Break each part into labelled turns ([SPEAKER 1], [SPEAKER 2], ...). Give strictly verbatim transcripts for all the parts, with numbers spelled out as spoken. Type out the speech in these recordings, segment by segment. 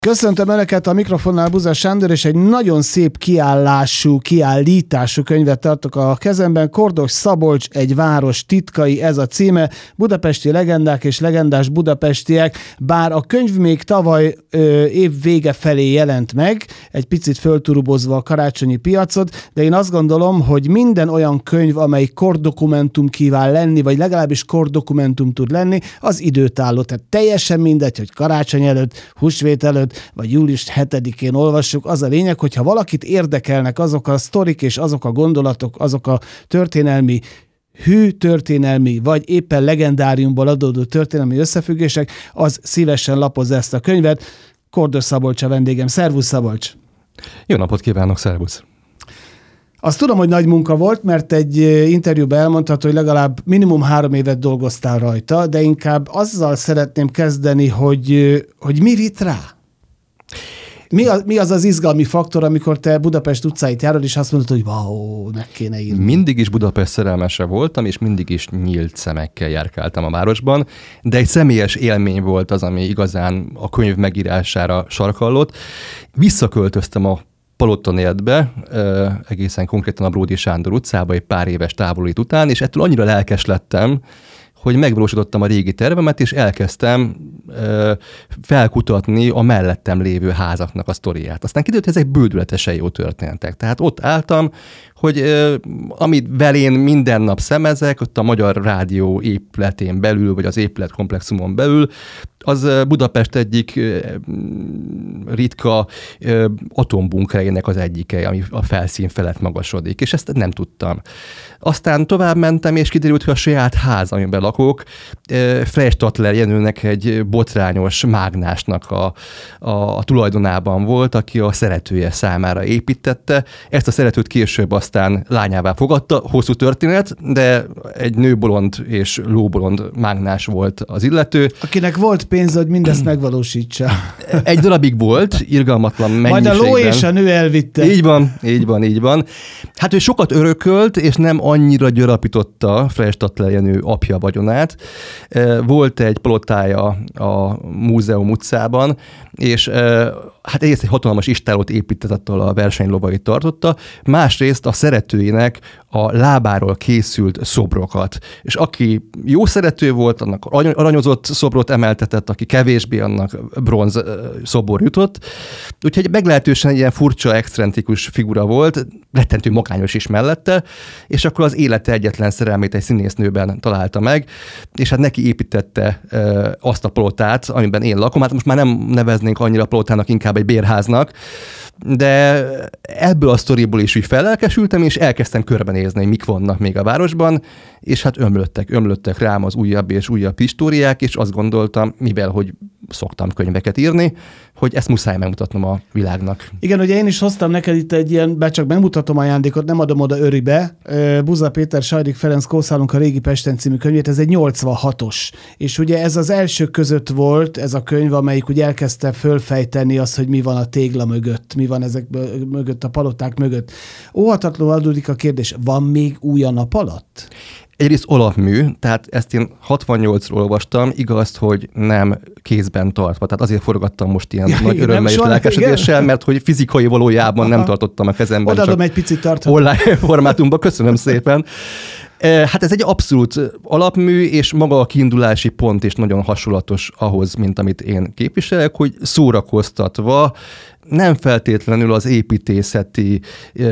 [SPEAKER 1] Köszöntöm Önöket, a mikrofonnál Buza Sándor, és egy nagyon szép kiállású, kiállítású könyvet tartok a kezemben. Kordos Szabolcs, egy város titkai, ez a címe. Budapesti legendák és legendás budapestiek. Bár a könyv még tavaly ö, év vége felé jelent meg, egy picit fölturubozva a karácsonyi piacot, de én azt gondolom, hogy minden olyan könyv, amely kordokumentum kíván lenni, vagy legalábbis kordokumentum tud lenni, az időtálló. Tehát teljesen mindegy, hogy karácsony előtt, húsvét előtt, vagy július hetedikén olvassuk. Az a lényeg, hogyha valakit érdekelnek azok a sztorik és azok a gondolatok, azok a történelmi, hű történelmi, vagy éppen legendáriumból adódó történelmi összefüggések, az szívesen lapozza ezt a könyvet. Kordos Szabolcs a vendégem. Szervusz, Szabolcs!
[SPEAKER 2] Jó napot kívánok, szervusz!
[SPEAKER 1] Azt tudom, hogy nagy munka volt, mert egy interjúban elmondható, hogy legalább minimum három évet dolgoztál rajta, de inkább azzal szeretném kezdeni, hogy, hogy mi vitt rá? Mi az, mi az az izgalmi faktor, amikor te Budapest utcáit járod, és azt mondod, hogy wow, meg kéne írni?
[SPEAKER 2] Mindig is Budapest szerelmese voltam, és mindig is nyílt szemekkel járkáltam a városban, de egy személyes élmény volt az, ami igazán a könyv megírására sarkallott. Visszaköltöztem a Palottanérdbe, egészen konkrétan a Bródi Sándor utcába egy pár éves távolít után, és ettől annyira lelkes lettem, hogy megvalósítottam a régi tervemet, és elkezdtem ö, felkutatni a mellettem lévő házaknak a sztoriát. Aztán kiderült, hogy ezek bődületesen jó történetek. Tehát ott álltam, hogy ö, amit velén minden nap szemezek, ott a Magyar Rádió épületén belül, vagy az épületkomplexumon belül, az Budapest egyik ö, ritka ö, atombunkereinek az egyike, ami a felszín felett magasodik, és ezt nem tudtam. Aztán tovább mentem, és kiderült, hogy a saját ház, amiben lakok, Freystattler Jenőnek egy botrányos mágnásnak a, a, a tulajdonában volt, aki a szeretője számára építette. Ezt a szeretőt később aztán lányává fogadta, hosszú történet, de egy nőbolond és lóbolond mágnás volt az illető.
[SPEAKER 1] Akinek volt pénze, hogy mindezt megvalósítsa.
[SPEAKER 2] Egy darabig volt, irgalmatlan mennyiségben.
[SPEAKER 1] Majd a ló és a nő elvitte.
[SPEAKER 2] Így van, így van, így van. Hát ő sokat örökölt, és nem annyira gyarapította Freystattler Jenő apja vagyonát. Volt egy palotája a Múzeum utcában, és hát egyrészt egy hatalmas istállót épített, attól a versenylovait tartotta, másrészt a szeretőinek a lábáról készült szobrokat. És aki jó szerető volt, annak aranyozott szobrot emeltetett, aki kevésbé, annak bronz szobor jutott. Úgyhogy meglehetősen egy ilyen furcsa, excentrikus figura volt, rettentő magányos is mellette, és akkor az élete egyetlen szerelmét egy színésznőben találta meg, és hát neki építette azt a palotát, amiben én lakom. Hát most már nem neveznénk annyira palotának, inkább egy bérháznak, de ebből a sztoriból is úgy fellelkesültem, és elkezdtem körbenézni, hogy mik vannak még a városban, és hát ömlöttek, ömlöttek rám az újabb és újabb históriák, és azt gondoltam, mivel hogy szoktam könyveket írni, hogy ezt muszáj megmutatnom a világnak.
[SPEAKER 1] Igen, ugye én is hoztam neked itt egy ilyen, be csak megmutatom ajándékot, nem adom oda öribe. Buza Péter, Sajdik Ferenc Kószálunk a Régi Pesten című könyvét, ez egy nyolcvanhatos. És ugye ez az elsők között volt, ez a könyv, amelyik ugye elkezdte fölfejteni azt, hogy mi van a tégla mögött, mi van ezek mögött, a paloták mögött. Óhatatlanul adódik a kérdés, van még új a nap alatt?
[SPEAKER 2] Egyrészt alapmű, tehát ezt én hatvannyolcról olvastam, igaz, hogy nem kézben tartva, tehát azért forgattam most ilyen ja, nagy igen, örömmel és lelkesedéssel, mert hogy fizikai valójában Aha. nem tartottam a kezemben.
[SPEAKER 1] Odaadom egy picit tarthatom.
[SPEAKER 2] Online formátumban, köszönöm szépen. Hát ez egy abszolút alapmű, és maga a kiindulási pont is nagyon hasonlatos ahhoz, mint amit én képviselek, hogy szórakoztatva, nem feltétlenül az építészeti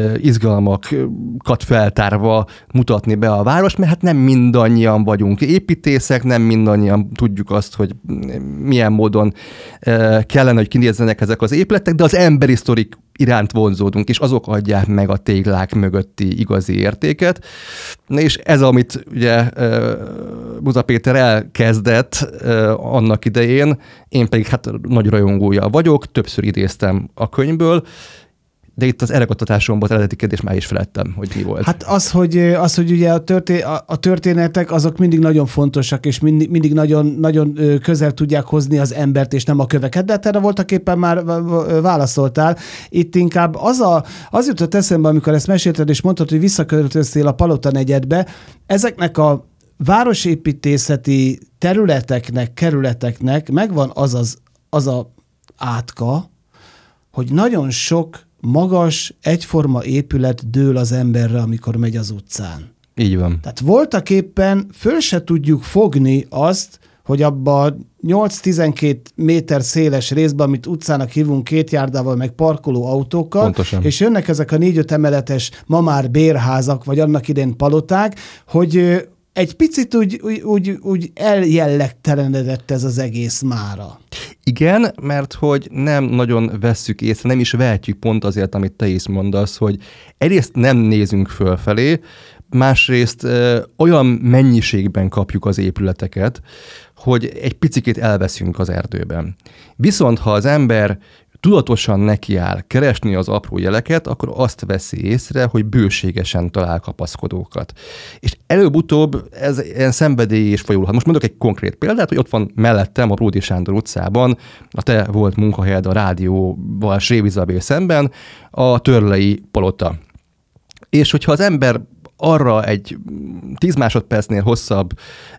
[SPEAKER 2] izgalmakat feltárva mutatni be a város, mert hát nem mindannyian vagyunk építészek, nem mindannyian tudjuk azt, hogy milyen módon kellene, hogy kinézzenek ezek az épületek, de az emberi sztorik iránt vonzódunk, és azok adják meg a téglák mögötti igazi értéket. És ez, amit ugye Buza Péter elkezdett annak idején, én pedig hát nagy rajongója vagyok, többször idéztem a könyvből, de itt az elragadtatásomban eredeti kérdés már is felettem, hogy mi volt.
[SPEAKER 1] Hát az, hogy, az, hogy ugye a, történ- a történetek azok mindig nagyon fontosak, és mindig, mindig nagyon, nagyon közel tudják hozni az embert, és nem a köveket, de erre voltak éppen már válaszoltál. Itt inkább az, a, az jutott eszembe, amikor ezt mesélted, és mondtad, hogy visszaköltöztél a Palota negyedbe, ezeknek a városépítészeti területeknek, kerületeknek megvan az, az, az a átka, hogy nagyon sok magas, egyforma épület dől az emberre, amikor megy az utcán.
[SPEAKER 2] Így van.
[SPEAKER 1] Tehát voltak éppen föl se tudjuk fogni azt, hogy abba nyolc-tizenkét méter széles részben, amit utcának hívunk két járdával, meg parkoló autókkal,
[SPEAKER 2] Pontosan.
[SPEAKER 1] És jönnek ezek a négy-öt emeletes ma már bérházak, vagy annak idején paloták, hogy egy picit úgy, úgy, úgy, úgy eljellegtelenedett ez az egész mára.
[SPEAKER 2] Igen, mert hogy nem nagyon vesszük észre, nem is vehetjük pont azért, amit te is mondasz, hogy egyrészt nem nézünk fölfelé, másrészt ö, olyan mennyiségben kapjuk az épületeket, hogy egy picikét elveszünk az erdőben. Viszont ha az ember tudatosan nekiáll keresni az apró jeleket, akkor azt veszi észre, hogy bőségesen talál kapaszkodókat. És előbb-utóbb ez ilyen szenvedély és folyulhat. Most mondok egy konkrét példát, hogy ott van mellettem a Bródi Sándor utcában, a te volt munkahelyed a rádióval Srévizabél szemben, a Törlei palota. És hogyha az ember arra egy tíz másodpercnél hosszabb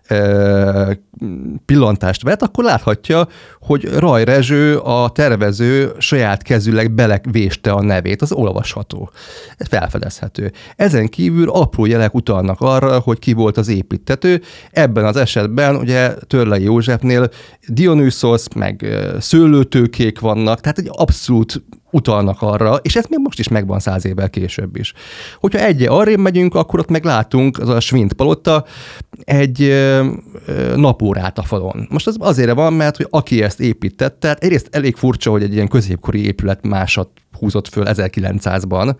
[SPEAKER 2] ö, pillantást vet, akkor láthatja, hogy Raj Rezső, a tervező saját kezűleg belevéste a nevét, az olvasható. Ez felfedezhető. Ezen kívül apró jelek utalnak arra, hogy ki volt az építtető. Ebben az esetben ugye Törlei Józsefnél Dionysos, meg szőlőtőkék vannak, tehát egy abszolút utalnak arra, és ez még most is megvan száz évvel később is. Hogyha egyre arrébb megyünk, akkor ott meg látunk, az a Schwind palota, egy ö, ö, napórát a falon. Most az azért van, mert hogy aki ezt építette, hát egyrészt elég furcsa, hogy egy ilyen középkori épület másat húzott föl ezerkilencszázban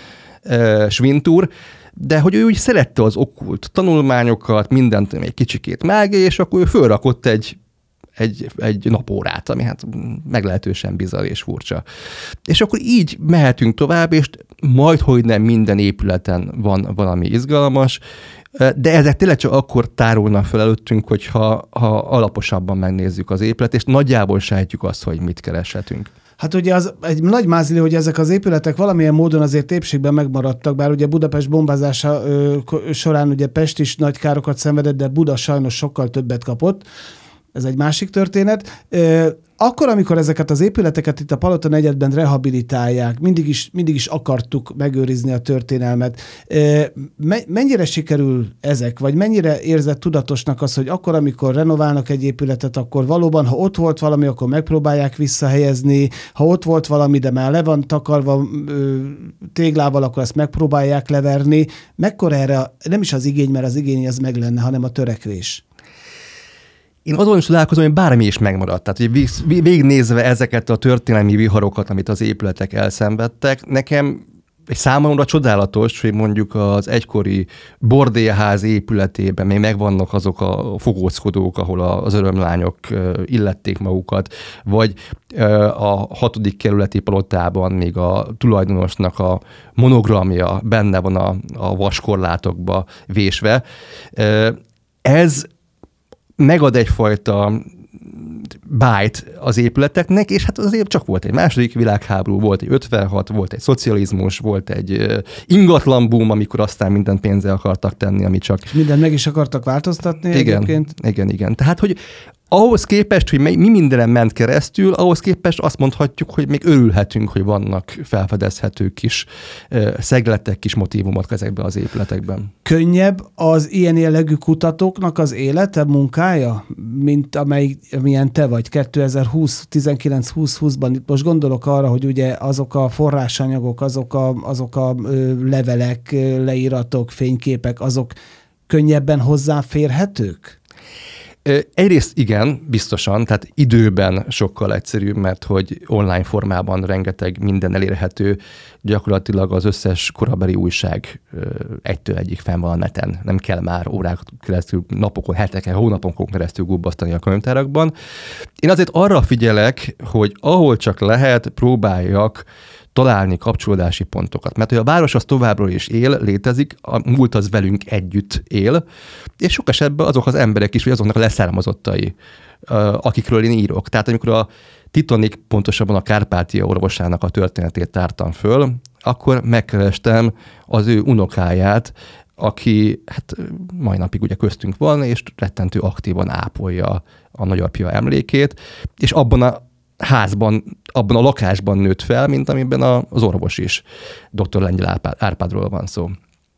[SPEAKER 2] ö, Schwind úr, de hogy ő úgy szerette az okkult tanulmányokat, mindent egy kicsikét mágé, és akkor ő fölrakott egy Egy, egy napórát, ami hát meglehetősen bizarr és furcsa. És akkor így mehetünk tovább, és majd, hogy nem minden épületen van valami izgalmas, de ezek tényleg csak akkor tárulnak fel előttünk, hogyha ha alaposabban megnézzük az épület, és nagyjából sejtjük azt, hogy mit kereshetünk.
[SPEAKER 1] Hát ugye az egy nagy mázli, hogy ezek az épületek valamilyen módon azért épségben megmaradtak, bár ugye Budapest bombázása ö, során ugye Pest is nagy károkat szenvedett, de Buda sajnos sokkal többet kapott. Ez egy másik történet. Akkor, amikor ezeket az épületeket itt a Palota negyedben rehabilitálják, mindig is, mindig is akartuk megőrizni a történelmet. Mennyire sikerül ezek, vagy mennyire érzett tudatosnak az, hogy akkor, amikor renoválnak egy épületet, akkor valóban, ha ott volt valami, akkor megpróbálják visszahelyezni, ha ott volt valami, de már le van takarva téglával, akkor ezt megpróbálják leverni. Mekkora erre, nem is az igény, mert az igény az meg lenne, hanem a törekvés.
[SPEAKER 2] Én azon is találkozom, hogy bármi is megmaradt. Tehát, hogy végignézve ezeket a történelmi viharokat, amit az épületek elszenvedtek, nekem egy számomra csodálatos, hogy mondjuk az egykori bordélház épületében még megvannak azok a fogózkodók, ahol az örömlányok illették magukat, vagy a hatodik kerületi palotában még a tulajdonosnak a monogramja benne van a, a vaskorlátokba vésve. Ez megad egyfajta bájt az épületeknek, és hát azért csak volt egy második világháború, volt egy ötvenhat, volt egy szocializmus, volt egy ingatlanboom, amikor aztán mindent pénzzel akartak tenni, ami csak...
[SPEAKER 1] És mindent meg is akartak változtatni
[SPEAKER 2] igen,
[SPEAKER 1] egyébként?
[SPEAKER 2] Igen, igen. Tehát, hogy ahhoz képest, hogy mi mindenen ment keresztül, ahhoz képest azt mondhatjuk, hogy még örülhetünk, hogy vannak felfedezhető kis szegletek, kis motívumok ezekben az épületekben.
[SPEAKER 1] Könnyebb az ilyen jellegű kutatóknak az élete, munkája, mint amely, amilyen te vagy kétezer-húsz, tizenkilenc húsz húszban. Most gondolok arra, hogy ugye azok a forrásanyagok, azok a, azok a levelek, leíratok, fényképek, azok könnyebben hozzáférhetők?
[SPEAKER 2] Egyrészt igen, biztosan, tehát időben sokkal egyszerűbb, mert hogy online formában rengeteg minden elérhető, gyakorlatilag az összes korabeli újság egytől egyig fenn van a neten. Nem kell már órákat keresztül, napokon, heteken, hónapokon keresztül gubbasztani a könyvtárakban. Én azért arra figyelek, hogy ahol csak lehet, próbáljak találni kapcsolódási pontokat. Mert hogy a város az továbbra is él, létezik, a múlt az velünk együtt él, és sok esetben azok az emberek is, vagy azoknak a leszármazottai, akikről én írok. Tehát amikor a Titanic, pontosabban a Kárpátia orvosának a történetét tártam föl, akkor megkerestem az ő unokáját, aki hát mai napig ugye köztünk van, és rettentő aktívan ápolja a nagyapja emlékét, és abban a házban, abban a lakásban nőtt fel, mint amiben az orvos is. doktor Lengyel Árpádról van szó.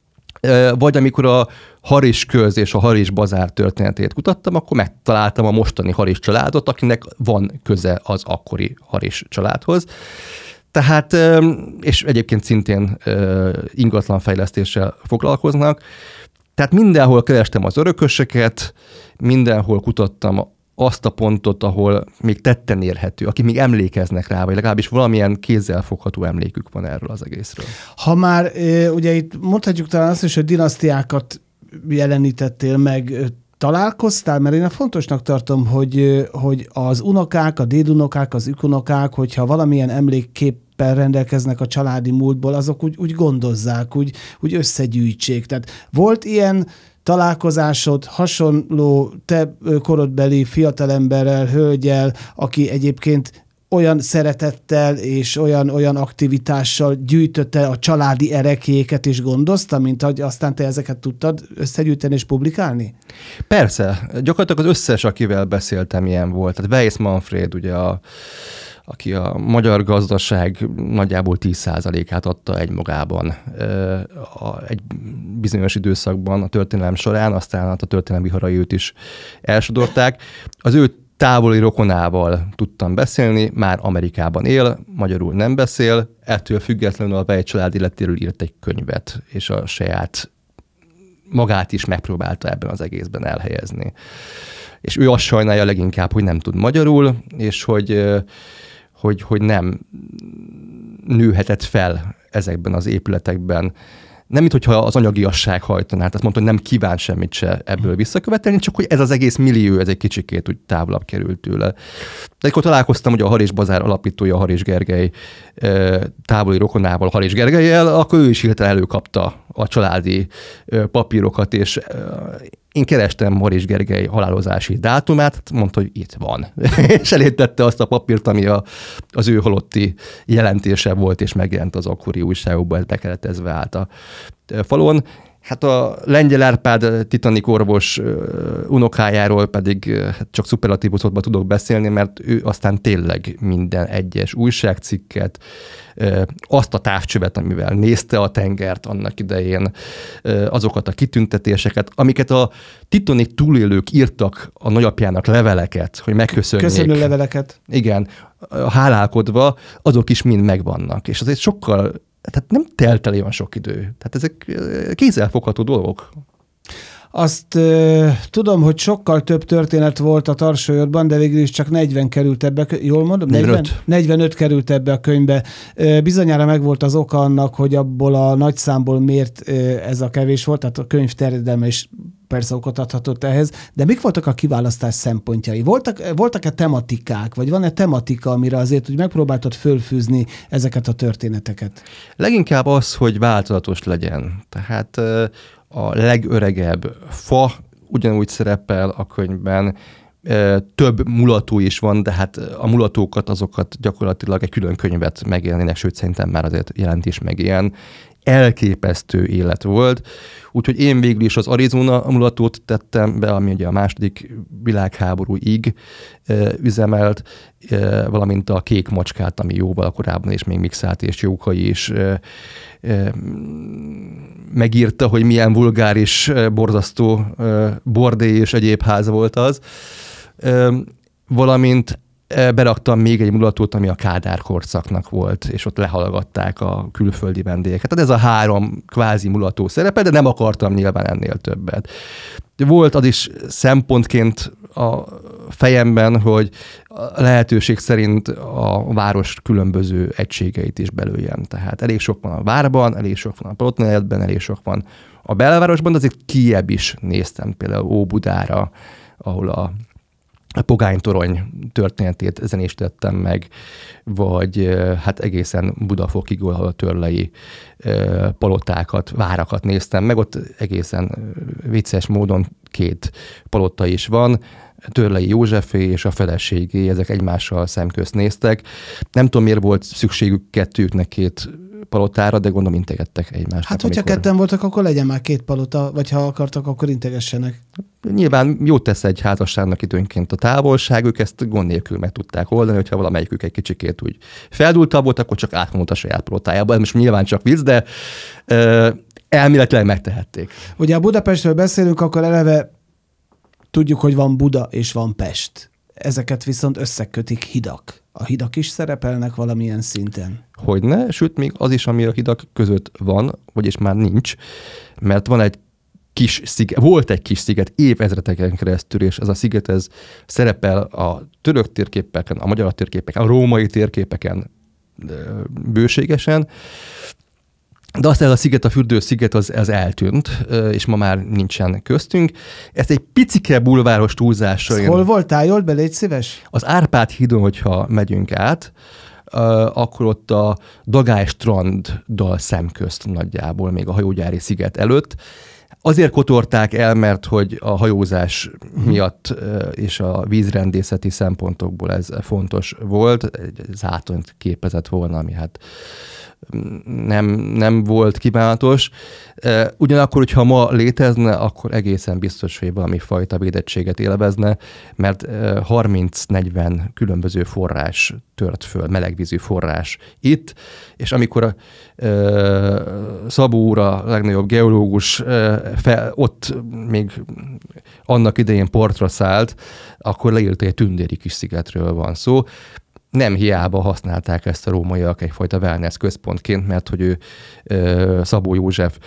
[SPEAKER 2] Vagy amikor a Haris köz és a Haris bazár történetét kutattam, akkor megtaláltam a mostani Haris családot, akinek van köze az akkori Haris családhoz. Tehát, és egyébként szintén ingatlanfejlesztéssel foglalkoznak. Tehát mindenhol kerestem az örököseket, mindenhol kutattam azt a pontot, ahol még tetten érhető, akik még emlékeznek rá, vagy legalábbis valamilyen kézzelfogható emlékük van erről az egészről.
[SPEAKER 1] Ha már ugye itt mondhatjuk talán azt is, hogy dinasztiákat jelenítettél meg, találkoztál, mert én fontosnak tartom, hogy, hogy az unokák, a dédunokák, az ükunokák, hogyha valamilyen emlékképpen rendelkeznek a családi múltból, azok úgy, úgy gondozzák, úgy, úgy összegyűjtsék. Tehát volt ilyen találkozásod hasonló te korodbeli fiatalemberrel, hölgyel, aki egyébként olyan szeretettel és olyan, olyan aktivitással gyűjtötte a családi erekéket és gondozta, mint hogy aztán te ezeket tudtad összegyűjteni és publikálni?
[SPEAKER 2] Persze. Gyakorlatilag az összes, akivel beszéltem, ilyen volt. Tehát Weiss Manfred, ugye a aki a magyar gazdaság nagyjából tíz százalékát adta egymagában egy bizonyos időszakban a történelem során, aztán a történelem viharai őt is elsodorták. Az ő távoli rokonával tudtam beszélni, már Amerikában él, magyarul nem beszél, ettől függetlenül a Weiss család életéről írt egy könyvet, és a saját magát is megpróbálta ebben az egészben elhelyezni. És ő azt sajnálja leginkább, hogy nem tud magyarul, és hogy Hogy, hogy nem nőhetett fel ezekben az épületekben. Nem, mintha az anyagiasság hajtaná, tehát mondta, hogy nem kíván semmit se ebből visszakövetelni, csak hogy ez az egész millió, ez egy kicsikét úgy távolabb került tőle. De akkor találkoztam, hogy a Haris Bazár alapítója, Haris Gergely távoli rokonával, Haris Gergellyel, akkor ő is hirtelen előkapta a családi papírokat, és én kerestem Haris Gergely halálozási dátumát, mondta, hogy itt van. És elétette azt a papírt, ami a, az ő halotti jelentése volt, és megjelent az akkori újságokban, ez bekeretezve állt a falon. Hát a Lengyel Árpád Titanic orvos unokájáról pedig csak szuperlatívusokban tudok beszélni, mert ő aztán tényleg minden egyes újságcikket, azt a távcsövet, amivel nézte a tengert annak idején, azokat a kitüntetéseket, amiket a Titanic túlélők írtak a nagyapjának leveleket, hogy megköszönjék.
[SPEAKER 1] Köszönő leveleket.
[SPEAKER 2] Igen, hálálkodva, azok is mind megvannak. És azért sokkal Tehát nem telt el olyan sok idő. Tehát ezek kézzelfogható dolgok.
[SPEAKER 1] Azt uh, tudom, hogy sokkal több történet volt a Tarsolyodban, de végül is csak negyven került ebbe, jól mondom?
[SPEAKER 2] negyvenöt.
[SPEAKER 1] negyvenöt került ebbe a könyvbe. Uh, bizonyára megvolt az oka annak, hogy abból a nagy számból miért uh, ez a kevés volt, tehát a könyv terjedelme is persze okot adhatott ehhez, de mik voltak a kiválasztás szempontjai? Voltak, voltak-e tematikák, vagy van-e tematika, amire azért úgy megpróbáltad fölfűzni ezeket a történeteket?
[SPEAKER 2] Leginkább az, hogy változatos legyen. Tehát a legöregebb fa ugyanúgy szerepel a könyvben, több mulató is van, de hát a mulatókat, azokat gyakorlatilag egy külön könyvet megélnének, sőt szerintem már azért jelent is meg ilyen. Elképesztő élet volt, úgyhogy én végül is az Arizona mulatót tettem be, ami ugye a második világháborúig e, üzemelt, e, valamint a kék macskát, ami jóval korábban és még Mixát és Jókai is e, e, megírta, hogy milyen vulgáris, borzasztó e, bordé és egyéb ház volt az, e, valamint beraktam még egy mulatót, ami a Kádár korszaknak volt, és ott lehallgatták a külföldi vendégeket. Tehát ez a három kvázi mulató szerepe, de nem akartam nyilván ennél többet. Volt az is szempontként a fejemben, hogy a lehetőség szerint a város különböző egységeit is belőjem. Tehát elég sok van a várban, elég sok van a Palotnegyedben, elég sok van a belvárosban, de azért kijebb is néztem, például Óbudára, ahol a a Pogánytorony történetét zenésítettem meg, vagy hát egészen Budafokig, ahol a törlei palotákat, várakat néztem meg, ott egészen vicces módon két palota is van, Törlei Józsefé és a feleségé, ezek egymással szemközt néztek. Nem tudom, miért volt szükségük kettőknek két palotára, de gondolom integettek egymásnak.
[SPEAKER 1] Hát, hogyha
[SPEAKER 2] amikor...
[SPEAKER 1] ketten voltak, akkor legyen már két palota, vagy ha akartak, akkor integessenek.
[SPEAKER 2] Nyilván jót tesz egy házasságnak időnként a távolság, ők ezt gond nélkül meg tudták oldani, hogyha valamelyikük egy kicsikét úgy feldúltabb volt, akkor csak átmondott a saját palotájába. Ez most nyilván csak vicc, de uh, elméletileg megtehették.
[SPEAKER 1] Ugye a Budapestről beszélünk, akkor eleve tudjuk, hogy van Buda és van Pest. Ezeket viszont összekötik hidak. A hidak is szerepelnek valamilyen szinten.
[SPEAKER 2] Hogyne, sőt, még az is, ami a hidak között van, vagyis már nincs, mert van egy kis sziget, volt egy kis sziget évezredeken keresztül, és ez a sziget ez szerepel a török térképeken, a magyar térképeken, a római térképeken bőségesen, de aztán a sziget, a fürdősziget az, az eltűnt, és ma már nincsen köztünk. Ezt egy picike bulváros túlzással...
[SPEAKER 1] Hol voltál? Jól be, légy szíves?
[SPEAKER 2] Az Árpád hídon, hogyha megyünk át, akkor ott a Dagály stranddal szemközt nagyjából, még a hajógyári sziget előtt. Azért kotorták el, mert hogy a hajózás miatt és a vízrendészeti szempontokból ez fontos volt. Egy zátont képezett volna, ami hát nem, nem volt kívánatos. Ugyanakkor, hogyha ma létezne, akkor egészen biztos, hogy valami fajta védettséget élvezne, mert harminc-negyven különböző forrás tört föl, melegvízű forrás itt, és amikor a Szabó úr, a legnagyobb geológus, fel, ott még annak idején partra szállt, akkor leírta, egy tündéri kis szigetről van szó. Nem hiába használták ezt a rómaiak egyfajta wellness központként, mert hogy ő Szabó József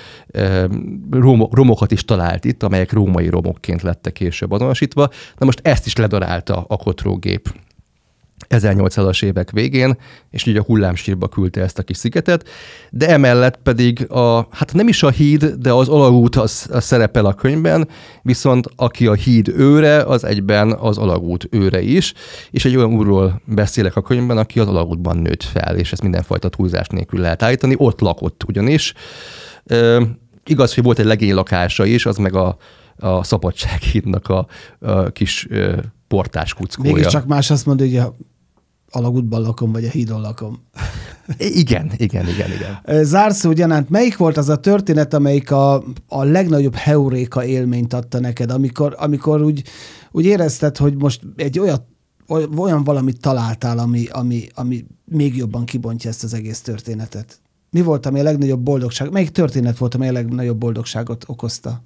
[SPEAKER 2] romokat is talált itt, amelyek római romokként lettek később azonosítva. Na most ezt is ledarálta a kotrógép ezernyolcszázas évek végén, és így a hullámsírba küldte ezt a kis szigetet, de emellett pedig a, hát nem is a híd, de az alagút az, az szerepel a könyvben, viszont aki a híd őre, az egyben az alagút őre is, és egy olyan úrról beszélek a könyvben, aki az alagútban nőtt fel, és ezt mindenfajta túlzás nélkül lehet állítani, ott lakott ugyanis. E, igaz, hogy volt egy legénylakása is, az meg a, a Szabadsághídnak a, a kis e, portás kuckója.
[SPEAKER 1] Mégis csak más azt mondja, hogy a alagútban lakom, vagy a hídon lakom.
[SPEAKER 2] Igen, igen, igen, igen.
[SPEAKER 1] Zárszó gyanánt, melyik volt az a történet, amelyik a, a legnagyobb heuréka élményt adta neked, amikor, amikor úgy, úgy érezted, hogy most egy olyan, olyan valamit találtál, ami, ami, ami még jobban kibontja ezt az egész történetet? Mi volt, ami a legnagyobb boldogság? Melyik történet volt, ami a legnagyobb boldogságot okozta?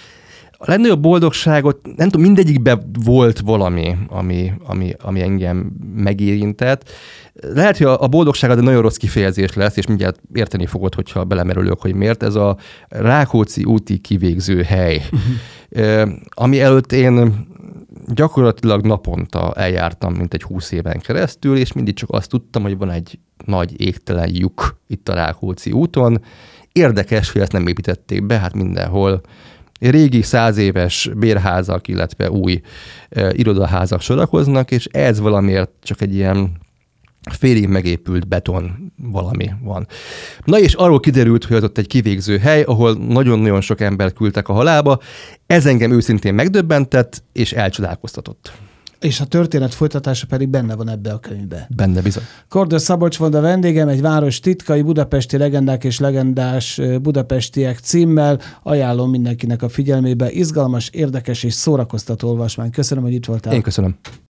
[SPEAKER 2] A legnagyobb boldogságot, nem tudom, mindegyikben volt valami, ami, ami, ami engem megérintett. Lehet, hogy a boldogság az egy nagyon rossz kifejezés lesz, és mindjárt érteni fogod, hogyha belemerülök, hogy miért. Ez a Rákóczi úti kivégző hely, uh-huh. ami előtt én gyakorlatilag naponta eljártam, mint egy húsz éven keresztül, és mindig csak azt tudtam, hogy van egy nagy égtelen lyuk itt a Rákóczi úton. Érdekes, hogy ezt nem építették be, hát mindenhol régi száz éves bérházak, illetve új e, irodaházak sorakoznak, és ez valamiért csak egy ilyen félig megépült beton valami van. Na és arról kiderült, hogy az ott egy kivégző hely, ahol nagyon-nagyon sok ember küldtek a halálba. Ez engem őszintén megdöbbentett, és elcsodálkoztatott.
[SPEAKER 1] És a történet folytatása pedig benne van ebbe a könyvbe.
[SPEAKER 2] Benne bizony.
[SPEAKER 1] Kordos Szabolcs volt a vendégem, egy város titkai, budapesti legendák és legendás budapestiek címmel. Ajánlom mindenkinek a figyelmébe. Izgalmas, érdekes és szórakoztató olvasmány. Köszönöm, hogy itt voltál.
[SPEAKER 2] Én köszönöm.